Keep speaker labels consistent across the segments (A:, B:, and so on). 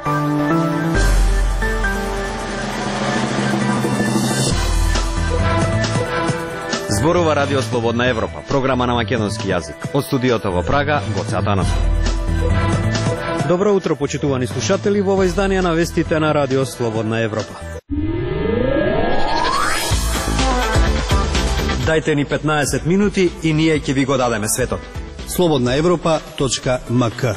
A: Зборува Радио Слободна Европа, програма на македонски јазик. Од студиото во Прага, Гоце Атанасов. Добро утро, почитувани слушатели, во ова издание на вестите на Радио Слободна Европа. Дајте ни 15 минути и ние ќе ви го дадеме светот.
B: slobodnaevropa.mk.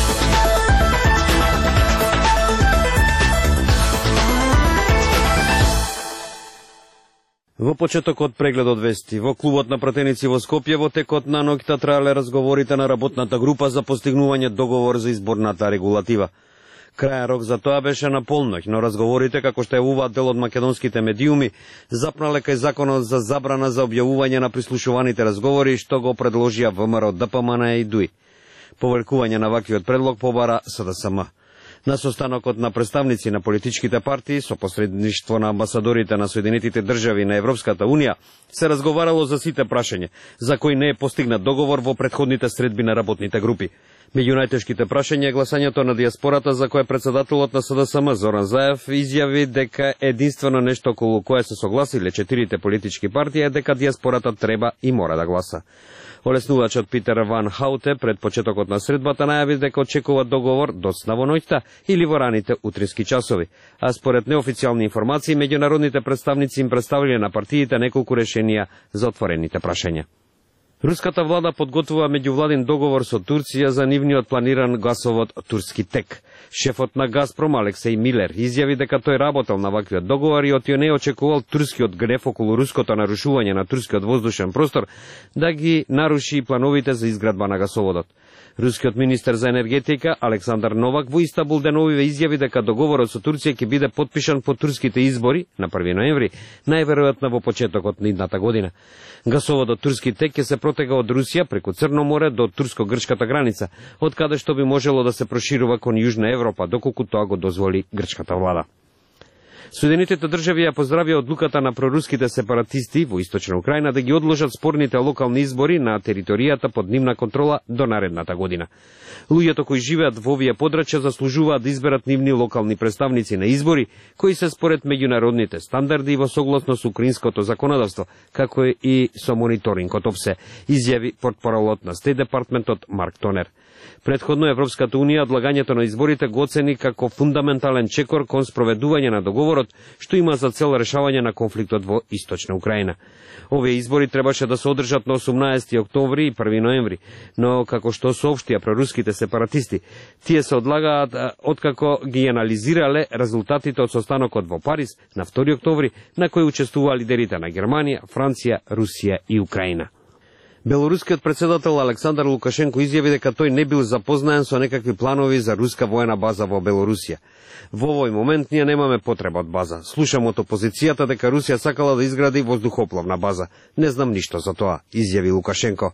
A: Во почетокот прегледот вести, во клубот на пратеници во Скопје во текот на ноќта траеле разговорите на работната група за постигнување договор за изборната регулатива. Крајен рок за тоа беше на полноќ, но разговорите, како што јавуваат дел од македонските медиуми, запнале кај законот за забрана за објавување на прислушуваните разговори, што го предложија ВМРО, ДПМН и ДУИ. Повркување на ваквиот предлог побара СДСМ. На состанокот на представници на политичките партии со посредништво на амбасадорите на Соединетите држави на Европската Унија се разговарало за сите прашања, за кои не е постигнат договор во претходните средби на работните групи. Меѓу најтешките прашања е гласањето на диаспората, за кое председателот на СДСМ Зоран Заев изјави дека единствено нешто околу кое се согласиле четирите политички партии е дека диаспората треба и мора да гласа. Олеснувачот Питер Ван Хауте пред почетокот на средбата најави дека очекува договор доцна во ноќта или во раните утрински часови, а според неофицијални информации меѓународните представници им представиле на партиите неколку решенија за отворените прашања. Руската влада подготвува меѓувладин договор со Турција за нивниот планиран гасовод Турски тек. Шефот на Газпром Алексеј Милер изјави дека тој работел на ваквиот договор и од не очекувал турскиот гнев околу руското нарушување на турскиот воздушен простор да ги наруши плановите за изградба на гасоводот. Рускиот министер за енергетика Александар Новак во Истанбул деновиве изјави дека договорот со Турција ќе биде потпишан по турските избори на 1 ноември, најверојатно во почетокот на идната година. Гасоводот Турски тек ќе се протега од Русија преку Црно море до турско-грчката граница, од каде што би можело да се проширува кон Јужна Европа, доколку тоа го дозволи грчката влада. Соединетите држави ја поздравија одлуката на проруските сепаратисти во источна Украина да ги одложат спорните локални избори на територијата под нивна контрола до наредната година. Луѓето кои живеат во овие подрачја заслужуваат да изберат нивни локални представници на избори, кои се според меѓународните стандарди и во согласно со украинското законодавство, како и со мониторингот ОПСЕ, изјави портпаролот на Стейт департментот Марк Тонер. Предходно Европската Унија одлагањето на изборите го оцени како фундаментален чекор кон спроведување на договорот, што има за цел решавање на конфликтот во источна Украина. Овие избори требаше да се одржат на 18 октомври и 1 ноември, но како што соопштија проруските сепаратисти, тие се одлагаат откако ги анализирале резултатите од состанокот во Париз на 2 октомври, на кој учествуваа лидерите на Германија, Франција, Русија и Украина. Белорускиот председател Александар Лукашенко изјави дека тој не бил запознаен со некакви планови за руска воена база во Белорусија. Во овој момент ние немаме потреба од база. Слушам од опозицијата дека Русија сакала да изгради воздухопловна база. Не знам ништо за тоа, изјави Лукашенко.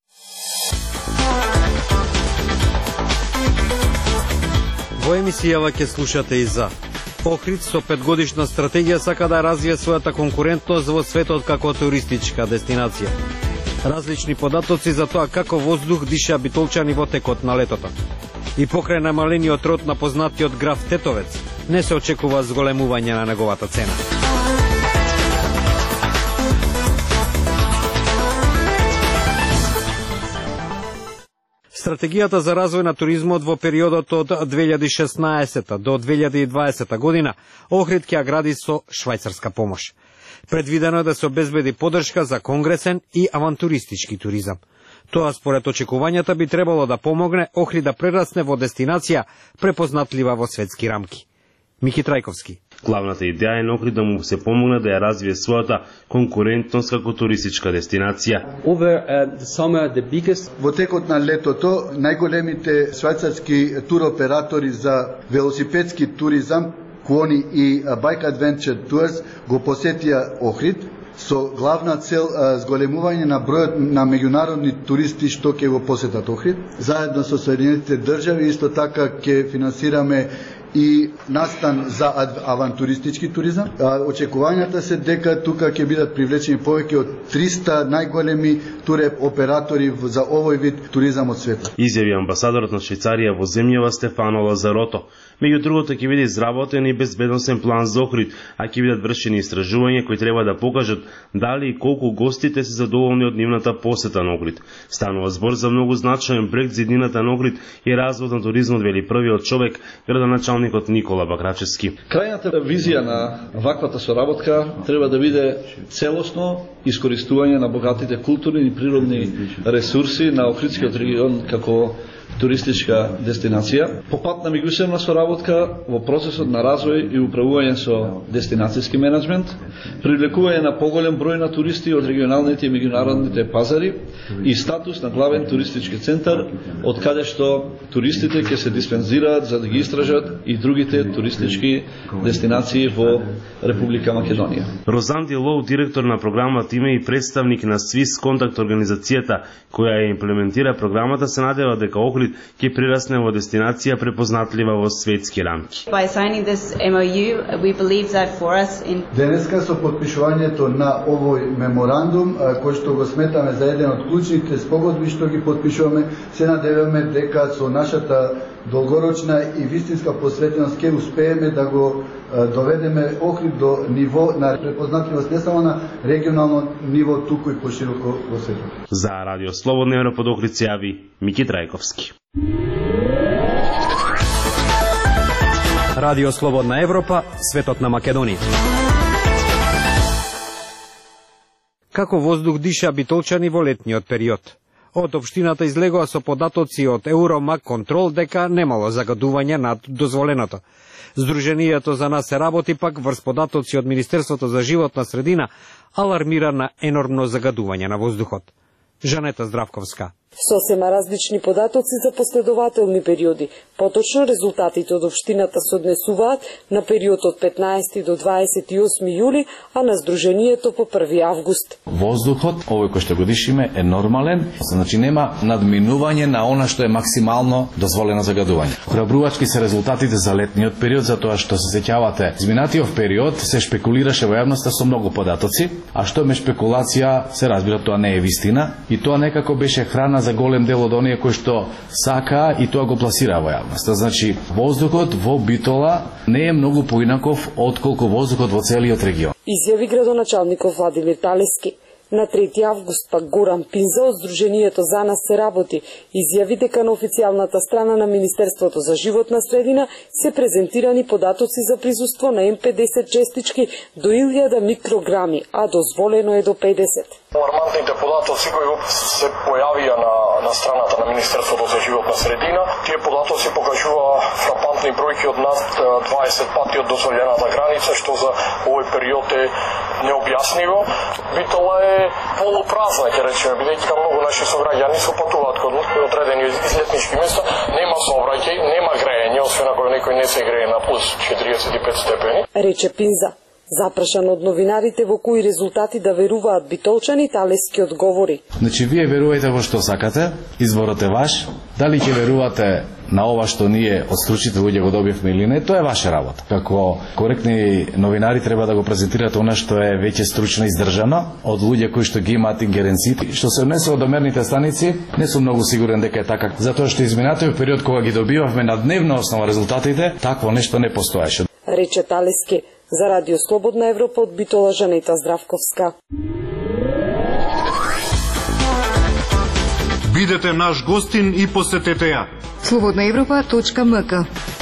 A: Во емисијава ќе слушате и за Охрид со 5-годишна стратегија сака да развие својата конкурентност во светот како туристичка дестинација. Различни податоци за тоа како воздух диша битолчани во текот на летото. И покрај намалениот род на познатиот граф Тетовец, не се очекува зголемување на неговата цена. Стратегијата за развој на туризмот во периодот од 2016 до 2020 година Охрид ќе ја гради со швајцарска помош. Предвидено е да се обезбеди поддршка за конгресен и авантуристички туризам. Тоа според очекувањата би требало да помогне Охрид да прерасне во дестинација препознатлива во светски рамки. Мики Трајковски.
C: Главната идеја е на Охрид да му се помогне да ја развие својата конкурентност како туристичка дестинација.
D: Во текот на летото најголемите швајцарски туроператори за велосипедски туризам, Кони и Bike Adventure Tours го посетија Охрид со главна цел зголемување на бројот на меѓународни туристи што ќе го посетат Охрид. Заедно со Соединетите држави исто така ќе финансираме и настан за авантуристички туризам. Очекувањата се дека тука ќе бидат привлечени повеќе од 300 најголеми туроператори за овој вид туризам од света.
C: Изјави амбасадорот на Швајцарија во земјава Стефано Лазарото. Меѓу другото ќе биде изработен и безбедносен план за Охрид, а ќе бидат вршени истражувања кои треба да покажат дали и колку гостите се задоволни од нивната посета на Охрид. Станува збор за многу значаен проект за иднината на Охрид и развој на туризмот, вели првиот човек, градоначалникот Никола Бакрачевски.
B: Крајната визија на ваквата соработка треба да биде целосно искористување на богатите културни и природни ресурси на Охридскиот регион како туристичка дестинација, по пат на меѓусебна соработка во процесот на развој и управување со дестинацијски менеджмент, привлекување на поголем број на туристи од регионалните и меѓународните пазари и статус на главен туристички центар, од каде што туристите ќе се диспензираат за да ги истражат и другите туристички дестинации во Република Македонија.
C: Розанди Лоу, директор на програмата, има и представник на Swiss Contact организацијата која ја имплементира програмата, се надева дека Охрид ќе прирасне во дестинација препознатлива во светски рамки.
D: Денеска со потпишувањето на овој меморандум, кој што го сметаме за еден од клучните спогодби што ги потпишуваме, се надеваме дека со нашата долгорочна и вистинска посветеност ќе успееме да го доведеме Охрид до ниво на препознатливост не само на регионално ниво, туку и пошироко во светот.
C: За Радио Слободна Европа од Охрид се јави Мики Трајковски.
A: Радио Слободна Европа, светот на Македонија. Како воздух диша битолчани во летниот период? Од општината излегоа со податоци од Евромак Контрол дека немало загадување над дозволеното. Сдруженијето за нас се работи пак врз податоци од Министерството за животна средина алармира на енормно загадување на воздухот. Жанета Здравковска.
E: Сосема различни податоци за последователни периоди. Поточно резултатите од општината се однесуваат на период од 15 до 28 јули, а на Сдруженијето по 1 август.
F: Воздухот, овој кој што го дишиме, е нормален, значи нема надминување на она што е максимално дозволено загадување. Храбрувачки се резултатите за летниот период, затоа што се сеќавате, изминатиот период се шпекулираше во јавноста со многу податоци, а што ме шпекулација, се разбира, тоа не е вистина и тоа некако беше храна за голем дел од оние кои што сака и тоа го пласира во јавноста. Значи, воздухот во Битола не е многу поинаков отколку воздухот во целиот регион.
E: Изјави градоначалникот Владимир Талески. На 3 август пак Горан Пинза од Сдруженијето за нас се работи изјави дека на официјалната страна на Министерството за животна средина се презентирани податоци за присуство на М50 честички до 1000 микрограми, а дозволено е до 50.
G: Алармантните податоци кои се појавија на страната на Министерството за животна средина, тие податоци покажува фрапантни бројки од над 20 пати од дозволената граница, што за овој период е необјаснливо. Битола е полупразна, ќе речеме, бидејќи многу наши сограѓани се патуваат кон одредени излетнички места, нема сообраќај, нема грејење, освен ако некој не се грее на плюс 45 степени.
E: Рече Пинза. Запрашан од новинарите во кои резултати да веруваат битолчани, Талески одговори.
F: Значи, вие верувајте во што сакате, изборот е ваш, дали ќе верувате на ова што ние од стручните луѓе го добивме или не, тоа е ваша работа. Како коректни новинари треба да го презентирате она што е веќе стручно издржано од луѓе кои што ги имаат ингеренци. Што се однесува до мерните станици, не сум многу сигурен дека е така, затоа што изминатиот период кога ги добивавме на дневна основа резултатите, такво нешто не постоеше.
E: Рече Талески. За Радио Слободна Европа од Битола, Жанета Здравковска.
H: Бидете наш гостин и посетете ја.
I: slobodnaevropa.mk.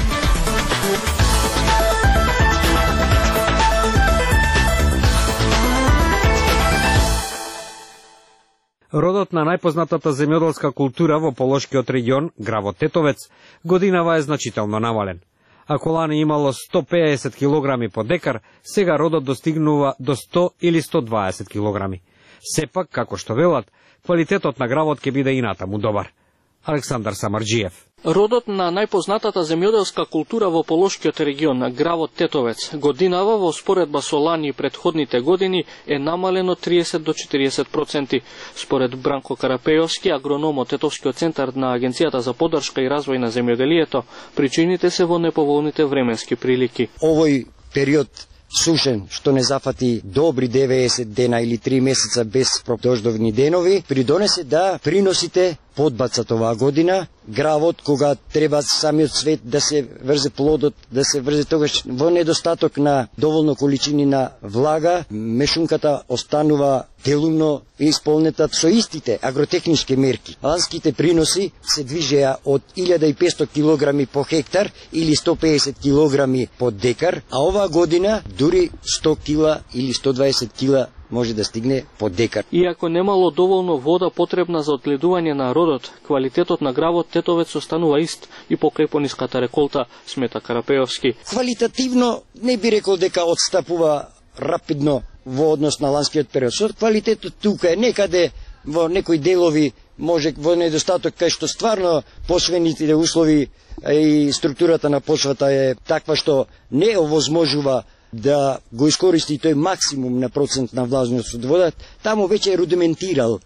A: Родот на најпознатата земјоделска култура во Полошкиот регион, гравот Тетовец, годинава е значително намален. Ако лани имало 150 килограми по декар, сега родот достигнува до 100 или 120 килограми. Сепак, како што велат, квалитетот на гравот ќе биде и натаму добар. Александар Самарджиев.
J: Родот на најпознатата земјоделска култура во Полошкиот регион, гравот тетовец, годинава во споредба со лани и претходните години е намалено 30 до 40%. Според Бранко Карапејовски, агроном од Тетовскиот центар на Агенцијата за поддршка и развој на земјоделието, причините се во неповолните временски прилики.
K: Овој период сушен, што не зафати добри 90 дена или 3 месеца без дождовни денови, придонесе да приносите подбацат оваа година. Гравот, кога треба самиот свет да се врзе плодот, да се врзе тогаш во недостаток на доволно количини на влага, мешунката останува делумно исполнета со истите агротехнички мерки. Ланските приноси се движеа од 1500 килограми по хектар или 150 килограми по декар, а оваа година дури 100 кила или 120 кила може да стигне по декар.
J: Иако немало доволно вода потребна за одледување на родот, квалитетот на гравот тетовец останува ист и покрај пониската реколта, смета Карапејовски.
K: Квалитативно не би рекол дека отстапува рапидно во однос на ланскиот период. Со квалитетот тука е некаде во некои делови може во недостаток, кај што стварно посвените услови и структурата на почвата е таква што не овозможува да го искористи тој максимум на процент на влажност од вода, таму веќе е рудиментирал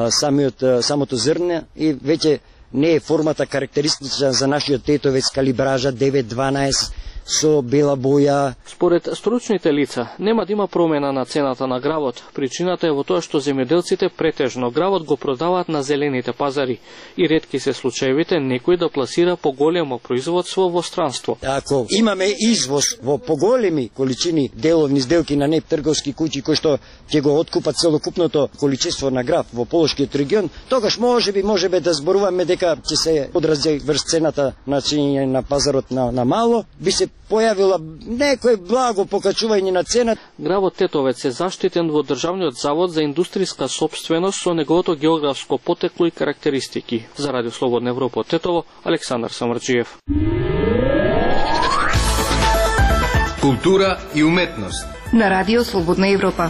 K: самото зрне и веќе не е формата карактеристична за нашиот тетовец, калибража 9-12 со бела боја.
J: Според стручните лица, нема да има промена на цената на гравот. Причината е во тоа што земјоделците претежно гравот го продаваат на зелените пазари и ретки се случаевите некој да пласира поголемо производство во странство.
K: Ако имаме извоз во поголеми количини деловни сделки на трговски куќи кои што ќе го откупат целокупното количество на грав во Полошкиот регион, тогаш можеби да зборуваме дека ќе се одрази врз цената на чинење на пазарот на мало, би се појавила некој благо покачување на цената.
J: Гравот тетовец е заштитен во Државниот завод за индустријска сопственост со неговото географско потекло и карактеристики. За Радио Слободна Европа од Тетово, Александар Самарджиев.
L: Култура и уметност
I: на Радио Слободна Европа.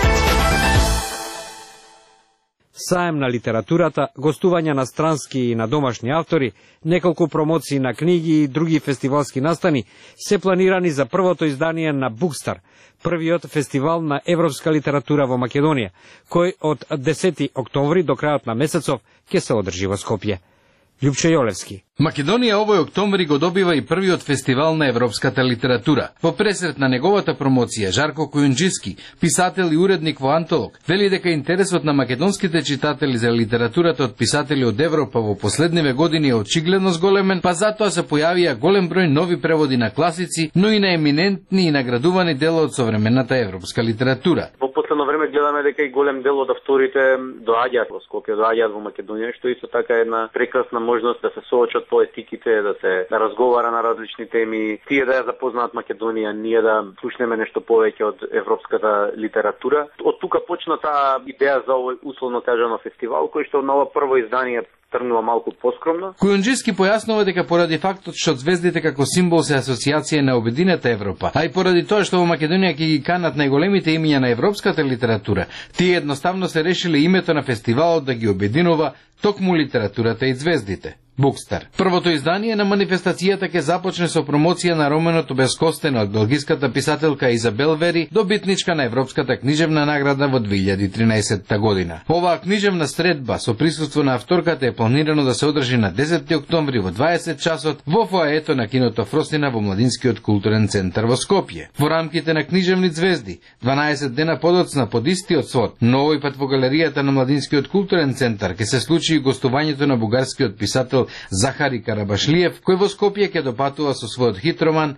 A: Саем на литературата, гостувања на странски и на домашни автори, неколку промоции на книги и други фестивалски настани се планирани за првото издание на Букстар, првиот фестивал на европска литература во Македонија, кој од 10 октомври до крајот на месецов ќе се одржи во Скопје. Љупчо Јолевски.
M: Македонија овој октомври го добива и првиот фестивал на европската литература. Во пресрет на неговата промоција, Жарко Којунџиски, писател и уредник во Антолог, вели дека интересот на македонските читатели за литературата од писатели од Европа во последниве години е очигледно зголемен, па затоа се појавија голем број нови преводи на класици, но и на еминентни и наградувани дела од современата европска литература.
N: Во последно време гледаме дека и голем дел од авторите доаѓаат во Скопје, доаѓаат во Македонија, што исто така е една прекрасна можност да се соочат поетиките, да се разговара на различни теми, тие да ја запознаат Македонија, ние да слушнеме нешто повеќе од европската литература. Од тука почна таа идеја за овој условно кажано фестивал, кој што на ова прво издание тргнува малку поскромно.
M: Којунџиски појаснува дека поради фактот што звездите како символ се асоциација на обединета Европа, а и поради тоа што во Македонија ќе ги канат најголемите имиња на европската литература, тие едноставно се решиле името на фестивалот да ги обединува токму литературата и звездите. Букстар. Првото издание на манифестацијата ќе започне со промоција на романот Бескостен од белгиската писателка Изабел Вери, добитничка на Европската книжевна награда во 2013 година. Оваа книжевна средба со присуство на авторката е планирано да се одржи на 10 октомври во 20 часот во фоаето на киното Фросина во Младинскиот културен центар во Скопје. Во рамките на книжевни звезди, 12 дена подоцна под истиот свод, но овој пат во галеријата на Младинскиот културен центар ќе се случи и гостувањето на бугарскиот писател Захари Карабашлиев, кој во Скопје ќе допатува со својот хит роман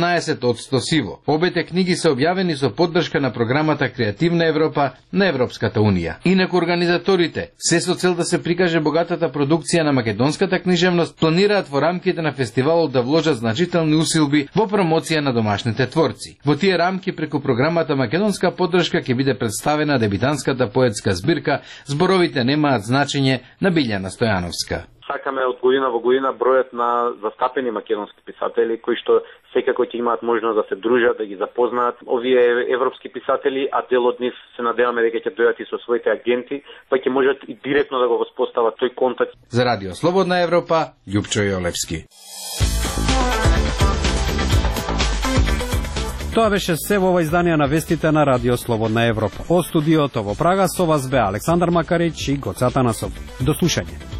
M: 18% сиво. Обете книги се објавени со поддршка на програмата Креативна Европа на Европската Унија. Инаку организаторите, се со цел да се прикаже богатата продукција на македонската книжевност, планираат во рамките на фестивалот да вложат значителни усилби во промоција на домашните творци. Во тие рамки преку програмата Македонска поддршка ќе биде представена дебитанската поетска збирка Зборовите немаат значење на Билјана Стојановска.
N: Сакаме од година во година бројот на застапени македонски писатели кои што секако ќе имаат можност да се дружат, да ги запознаат овие европски писатели, а дел од нив се надеваме дека ќе дојдат и со своите агенти, па ќе можат и директно да го воспостават тој контакт.
M: За Радио Слободна Европа, Љупчо Јолевски.
O: Тоа беше се во ова издание на вестите на Радио Слободна Европа. Од студиото во Прага со вас бе Александар Макарич и Гоце Атанасов. До слушање.